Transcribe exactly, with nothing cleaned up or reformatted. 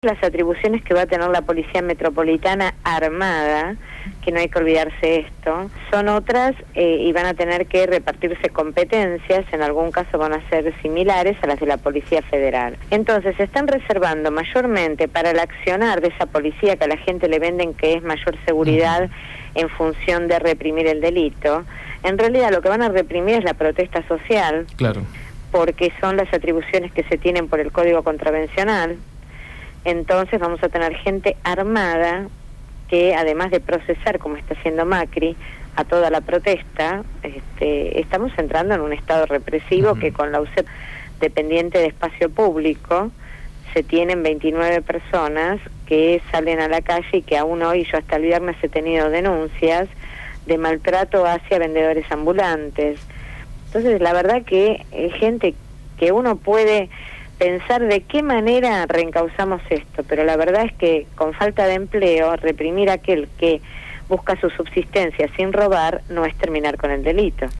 Las atribuciones que va a tener la Policía Metropolitana armada, que no hay que olvidarse esto, son otras eh, y van a tener que repartirse competencias, en algún caso van a ser similares a las de la Policía Federal. Entonces se están reservando mayormente para el accionar de esa policía que a la gente le venden que es mayor seguridad en función de reprimir el delito. En realidad lo que van a reprimir es la protesta social, claro, porque son las atribuciones que se tienen por el Código Contravencional. Entonces vamos a tener gente armada que, además de procesar, como está haciendo Macri, a toda la protesta, este, estamos entrando en un estado represivo. Uh-huh. Que con la U C E P dependiente de espacio público se tienen veintinueve personas que salen a la calle y que aún hoy, yo hasta el viernes he tenido denuncias de maltrato hacia vendedores ambulantes. Entonces la verdad que es gente que uno puede pensar de qué manera reencauzamos esto, pero la verdad es que con falta de empleo, reprimir a aquel que busca su subsistencia sin robar no es terminar con el delito.